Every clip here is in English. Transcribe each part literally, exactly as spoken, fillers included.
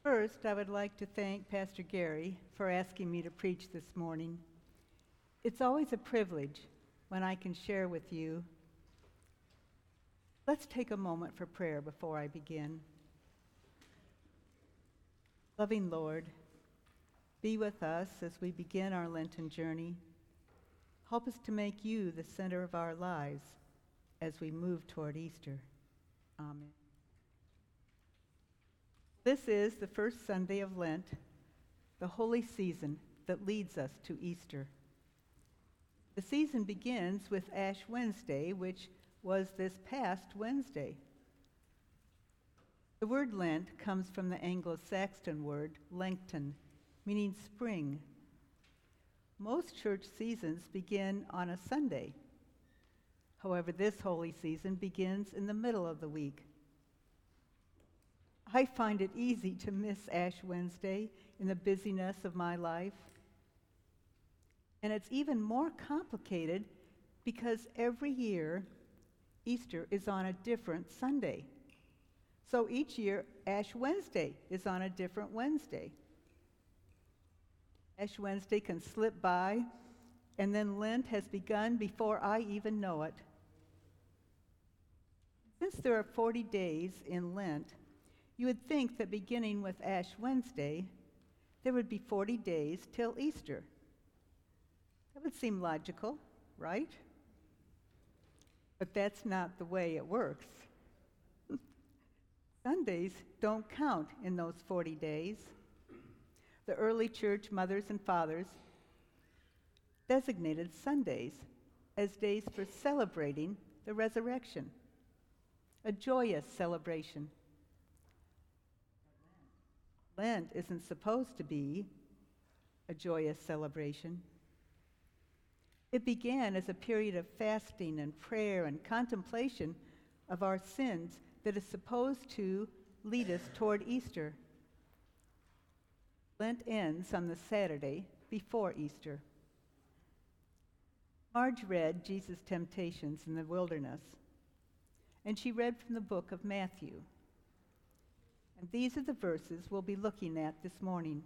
First, I would like to thank Pastor Gary for asking me to preach this morning. It's always a privilege when I can share with you. Let's take a moment for prayer before I begin. Loving Lord, be with us as we begin our Lenten journey. Help us to make you the center of our lives as we move toward Easter. Amen. This is the first Sunday of Lent, the holy season that leads us to Easter. The season begins with Ash Wednesday, which was this past Wednesday. The word Lent comes from the Anglo-Saxon word Lengton, meaning spring. Most church seasons begin on a Sunday. However, this holy season begins in the middle of the week. I find it easy to miss Ash Wednesday in the busyness of my life. And it's even more complicated because every year Easter is on a different Sunday. So each year Ash Wednesday is on a different Wednesday. Ash Wednesday can slip by, and then Lent has begun before I even know it. Since there are forty days in Lent, you would think that beginning with Ash Wednesday, there would be forty days till Easter. That would seem logical, right? But that's not the way it works. Sundays don't count in those forty days. The early church mothers and fathers designated Sundays as days for celebrating the resurrection, a joyous celebration. Lent isn't supposed to be a joyous celebration. It began as a period of fasting and prayer and contemplation of our sins that is supposed to lead us toward Easter. Lent ends on the Saturday before Easter. Marge read Jesus' temptations in the wilderness, and she read from the book of Matthew. And these are the verses we'll be looking at this morning.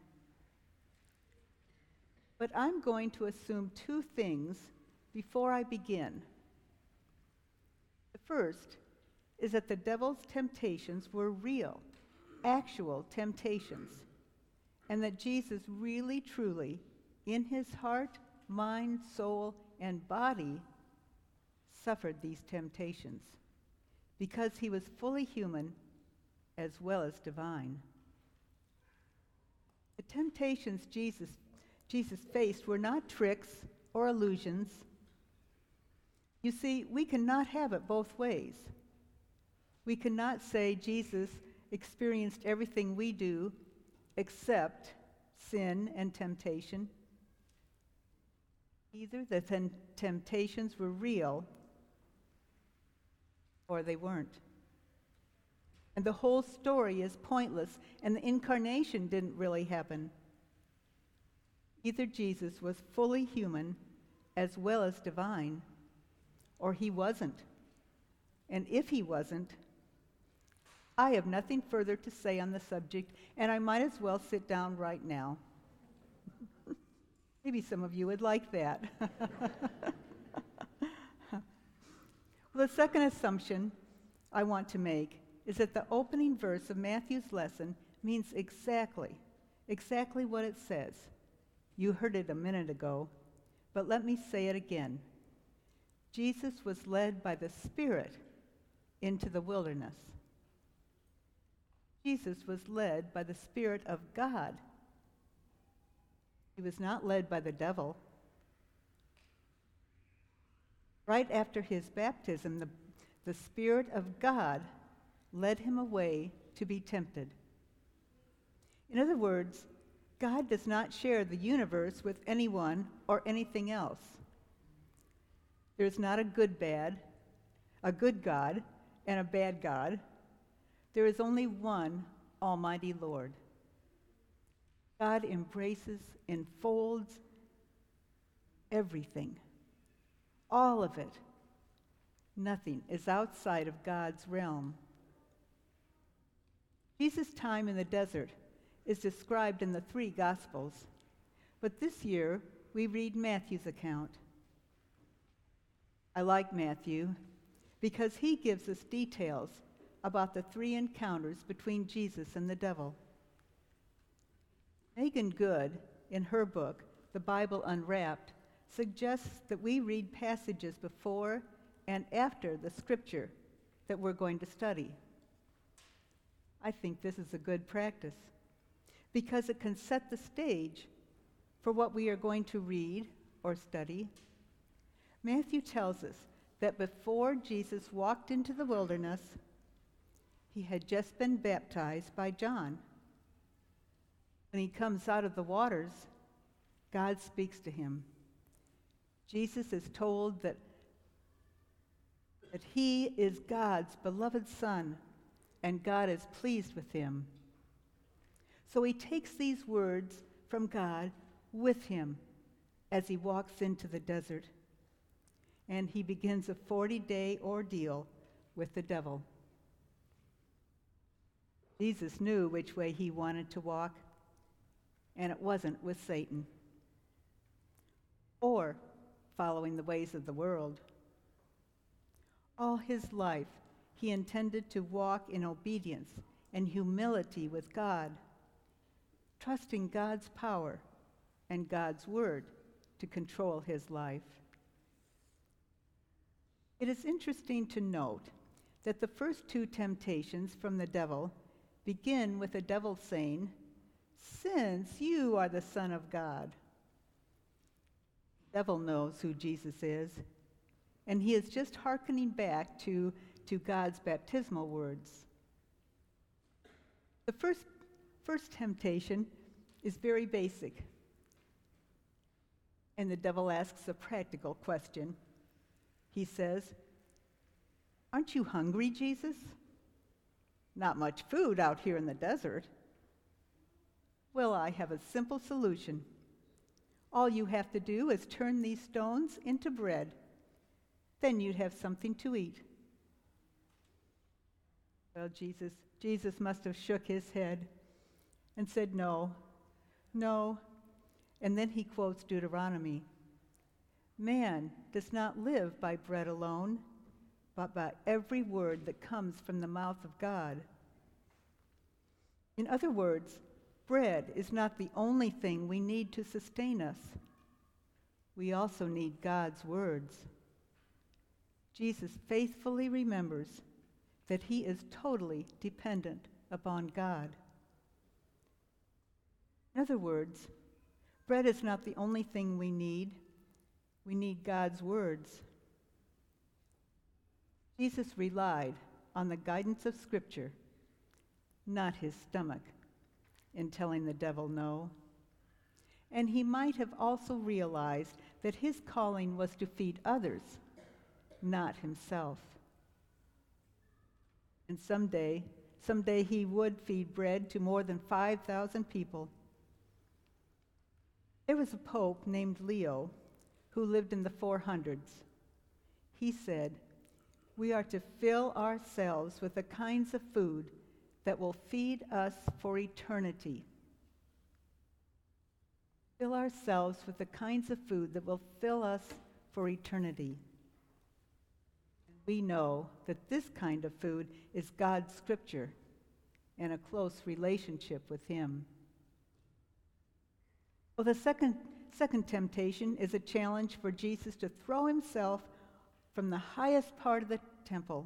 But I'm going to assume two things before I begin. The first is that the devil's temptations were real, actual temptations, and that Jesus really, truly, in his heart, mind, soul, and body, suffered these temptations because he was fully human as well as divine. The temptations Jesus, Jesus faced were not tricks or illusions. You see, we cannot have it both ways. We cannot say Jesus experienced everything we do except sin and temptation. Either the tem- temptations were real or they weren't. And the whole story is pointless, and the incarnation didn't really happen. Either Jesus was fully human as well as divine, or he wasn't. And if he wasn't, I have nothing further to say on the subject, and I might as well sit down right now. Maybe some of you would like that. Well, the second assumption I want to make is that the opening verse of Matthew's lesson means exactly, exactly what it says. You heard it a minute ago, but let me say it again. Jesus was led by the Spirit into the wilderness. Jesus was led by the Spirit of God. He was not led by the devil. Right after his baptism, the, the Spirit of God led him away to be tempted. In other words, God does not share the universe with anyone or anything else. There's not a good bad, a good God, and a bad God. There is only one Almighty Lord. God embraces, enfolds everything, all of it. Nothing is outside of God's realm. Jesus' time in the desert is described in the three Gospels, but this year we read Matthew's account. I like Matthew because he gives us details about the three encounters between Jesus and the devil. Megan Good, in her book, The Bible Unwrapped, suggests that we read passages before and after the scripture that we're going to study. I think this is a good practice because it can set the stage for what we are going to read or study. Matthew tells us that before Jesus walked into the wilderness, he had just been baptized by John. When he comes out of the waters, God speaks to him. Jesus is told that, that he is God's beloved Son, and God is pleased with him. So he takes these words from God with him as he walks into the desert, and he begins a forty-day ordeal with the devil. Jesus knew which way he wanted to walk, and it wasn't with Satan or following the ways of the world. All his life, he intended to walk in obedience and humility with God, trusting God's power and God's word to control his life. It is interesting to note that the first two temptations from the devil begin with the devil saying, "Since you are the Son of God." The devil knows who Jesus is, and he is just hearkening back to, to God's baptismal words. The first, first temptation is very basic, and the devil asks a practical question. He says, "Aren't you hungry, Jesus? Not much food out here in the desert." Well, I have a simple solution. All you have to do is turn these stones into bread. Then you'd have something to eat. Well, Jesus, Jesus must have shook his head and said, "No, no." And then he quotes Deuteronomy. "Man does not live by bread alone, but by every word that comes from the mouth of God." In other words, bread is not the only thing we need to sustain us. We also need God's words. Jesus faithfully remembers that he is totally dependent upon God. In other words, bread is not the only thing we need. We need God's words. Jesus relied on the guidance of Scripture, not his stomach, in telling the devil no. And he might have also realized that his calling was to feed others, not himself. And someday, someday he would feed bread to more than five thousand people. There was a pope named Leo who lived in the four hundreds. He said, "We are to fill ourselves with the kinds of food that will feed us for eternity." Fill ourselves with the kinds of food that will fill us for eternity. And we know that this kind of food is God's scripture and a close relationship with him. Well, the second, second temptation is a challenge for Jesus to throw himself from the highest part of the temple.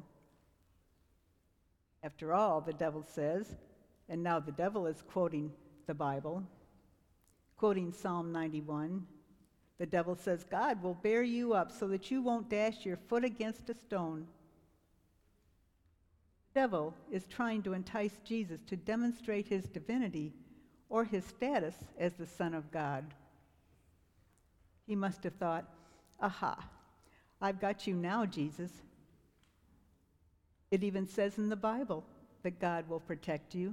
After all, the devil says, and now the devil is quoting the Bible, quoting Psalm ninety-one, the devil says, "God will bear you up so that you won't dash your foot against a stone." The devil is trying to entice Jesus to demonstrate his divinity or his status as the Son of God. He must have thought, "Aha, I've got you now, Jesus. It even says in the Bible that God will protect you."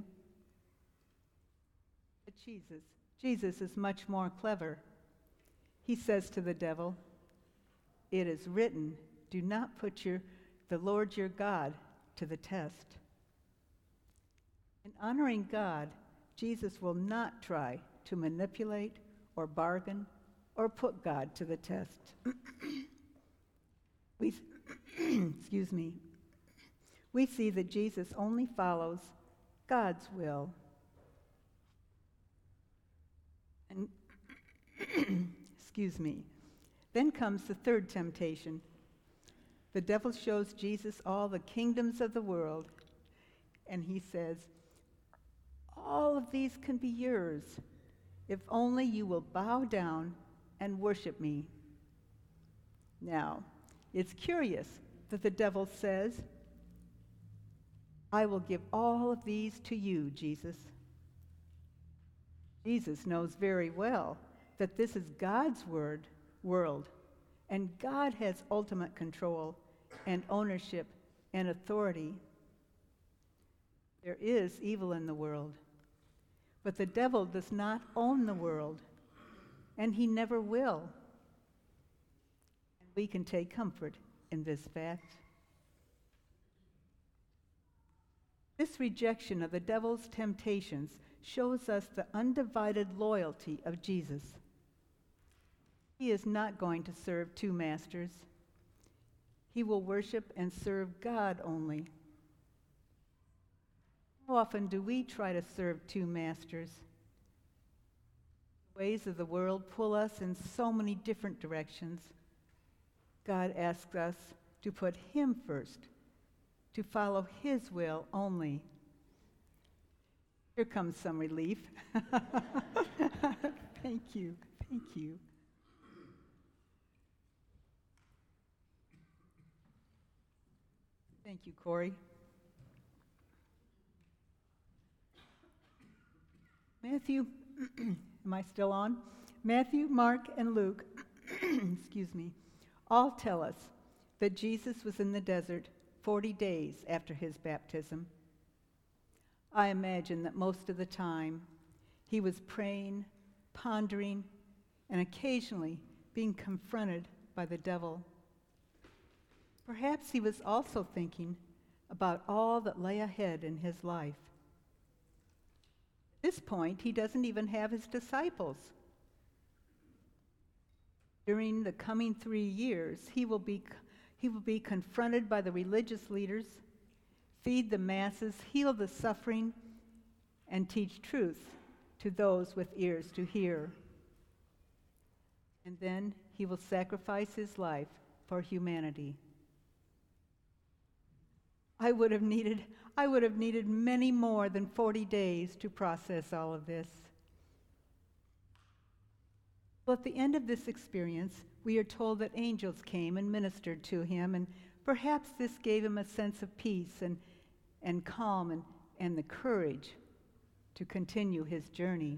But Jesus, Jesus is much more clever. He says to the devil, "It is written, do not put your, the Lord your God to the test." In honoring God, Jesus will not try to manipulate or bargain or put God to the test. we, excuse me. We see that Jesus only follows God's will. And excuse me. Then comes the third temptation. The devil shows Jesus all the kingdoms of the world, and he says, all of these can be yours if only you will bow down and worship me. Now, it's curious that the devil says, I will give all of these to you, Jesus. Jesus knows very well that this is God's word, world, and God has ultimate control and ownership and authority. There is evil in the world, but the devil does not own the world, and he never will. And we can take comfort in this fact. This rejection of the devil's temptations shows us the undivided loyalty of Jesus. He is not going to serve two masters. He will worship and serve God only. How often do we try to serve two masters? The ways of the world pull us in so many different directions. God asks us to put Him first, to follow His will only. Here comes some relief. Thank you, thank you. Thank you, Corey. Matthew, am I still on? Matthew, Mark, and Luke, excuse me, all tell us that Jesus was in the desert forty days after his baptism. I imagine that most of the time he was praying, pondering, and occasionally being confronted by the devil. Perhaps he was also thinking about all that lay ahead in his life. At this point, he doesn't even have his disciples. During the coming three years, he will be, he will be confronted by the religious leaders, feed the masses, heal the suffering, and teach truth to those with ears to hear. And then he will sacrifice his life for humanity. I would have needed, I would have needed many more than forty days to process all of this. Well, at the end of this experience, we are told that angels came and ministered to him, and perhaps this gave him a sense of peace and, and calm and, and the courage to continue his journey.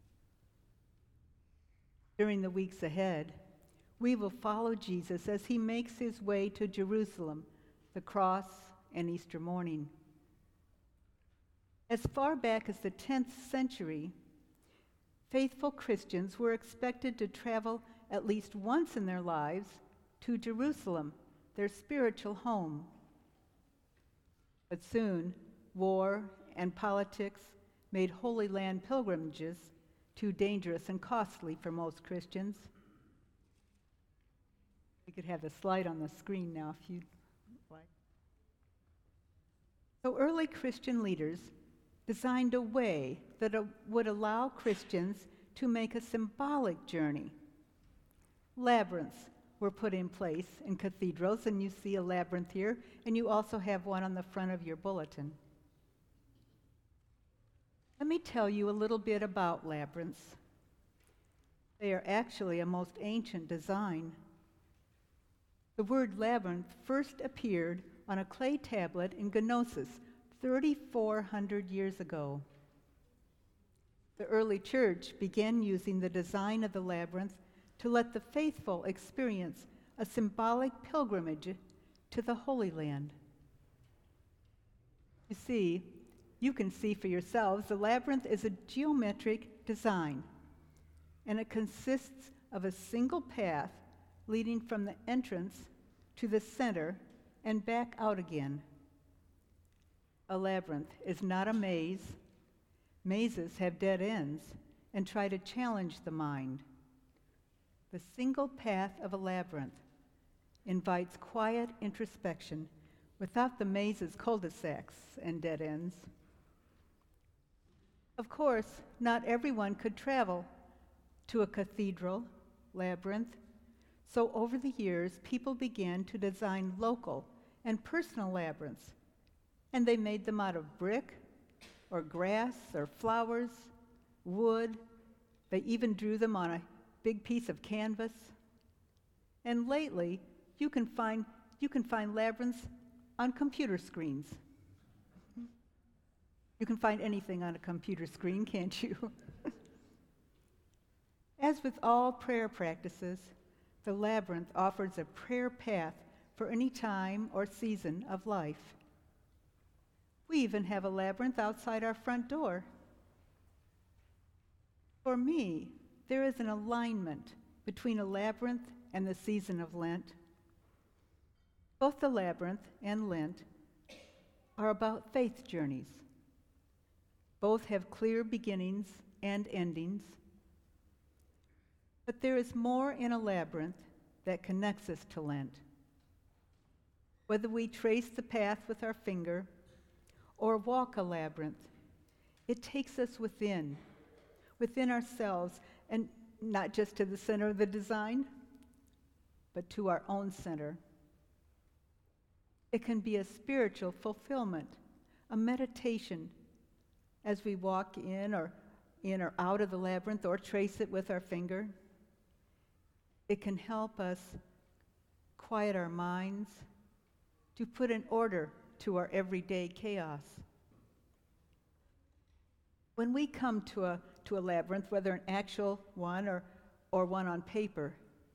During the weeks ahead, we will follow Jesus as he makes his way to Jerusalem, the cross, and Easter morning. As far back as the tenth century, faithful Christians were expected to travel at least once in their lives to Jerusalem, their spiritual home. But soon, war and politics made Holy Land pilgrimages too dangerous and costly for most Christians. We could have the slide on the screen now if you'd like. So early Christian leaders designed a way that would allow Christians to make a symbolic journey. Labyrinths were put in place in cathedrals, and you see a labyrinth here, and you also have one on the front of your bulletin. Let me tell you a little bit about labyrinths. They are actually a most ancient design. The word labyrinth first appeared on a clay tablet in Gnosis thirty-four hundred years ago. The early church began using the design of the labyrinth to let the faithful experience a symbolic pilgrimage to the Holy Land. You see, you can see for yourselves, the labyrinth is a geometric design, and it consists of a single path leading from the entrance to the center and back out again. A labyrinth is not a maze. Mazes have dead ends and try to challenge the mind. The single path of a labyrinth invites quiet introspection without the maze's cul-de-sacs and dead ends. Of course, not everyone could travel to a cathedral labyrinth, so over the years, people began to design local and personal labyrinths, and they made them out of brick or grass or flowers, wood. They even drew them on a big piece of canvas. And lately, you can find, you can find labyrinths on computer screens. You can find anything on a computer screen, can't you? As with all prayer practices, the labyrinth offers a prayer path for any time or season of life. We even have a labyrinth outside our front door. For me, there is an alignment between a labyrinth and the season of Lent. Both the labyrinth and Lent are about faith journeys. Both have clear beginnings and endings. But there is more in a labyrinth that connects us to Lent. Whether we trace the path with our finger or walk a labyrinth, it takes us within, within ourselves, and not just to the center of the design, but to our own center. It can be a spiritual fulfillment, a meditation as we walk in or in or out of the labyrinth or trace it with our finger. It can help us quiet our minds, to put an order to our everyday chaos. When we come to a, to a labyrinth, whether an actual one or, or one on paper,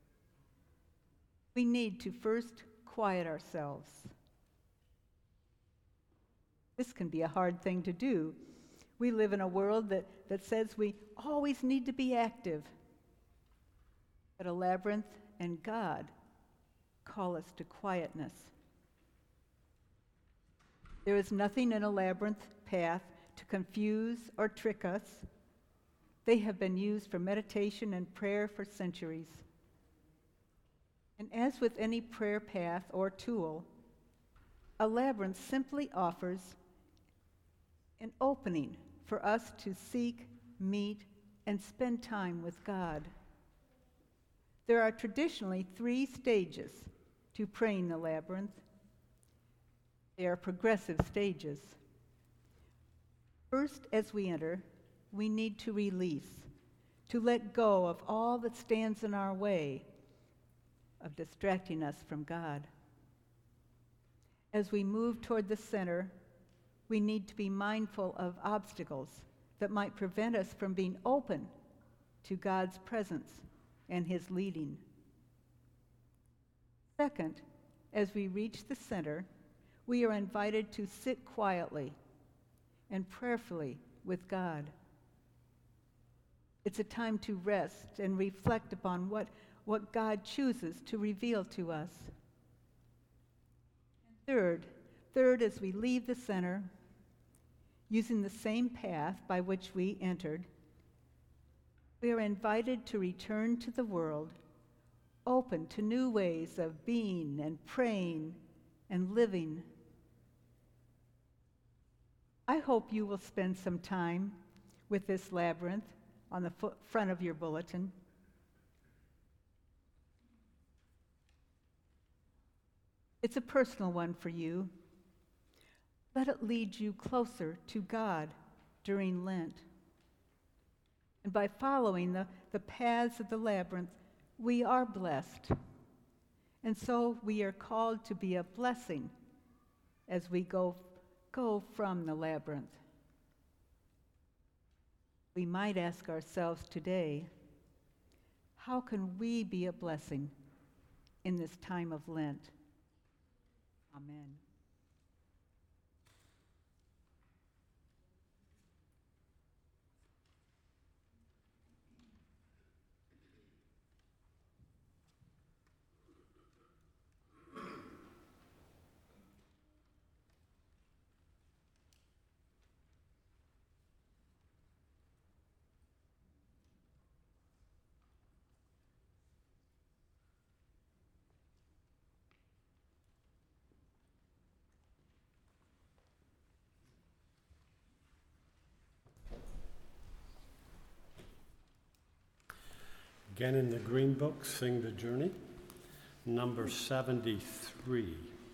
we need to first quiet ourselves. This can be a hard thing to do. We live in a world that, that says we always need to be active. But a labyrinth and God call us to quietness. There is nothing in a labyrinth path to confuse or trick us. They have been used for meditation and prayer for centuries. And as with any prayer path or tool, a labyrinth simply offers an opening for us to seek, meet, and spend time with God. There are traditionally three stages to praying the labyrinth. They are progressive stages. First, as we enter, we need to release, to let go of all that stands in our way of distracting us from God. As we move toward the center, we need to be mindful of obstacles that might prevent us from being open to God's presence and His leading. Second, as we reach the center, we are invited to sit quietly and prayerfully with God. It's a time to rest and reflect upon what, what God chooses to reveal to us. Third, third, as we leave the center, using the same path by which we entered, we are invited to return to the world, open to new ways of being and praying and living. I hope you will spend some time with this labyrinth on the fo- front of your bulletin. It's a personal one for you. Let it lead you closer to God during Lent. And by following the, the paths of the labyrinth, we are blessed. And so we are called to be a blessing as we go, go from the labyrinth. We might ask ourselves today, how can we be a blessing in this time of Lent? Amen. Again in the Green Book, Sing the Journey, number seventy-three.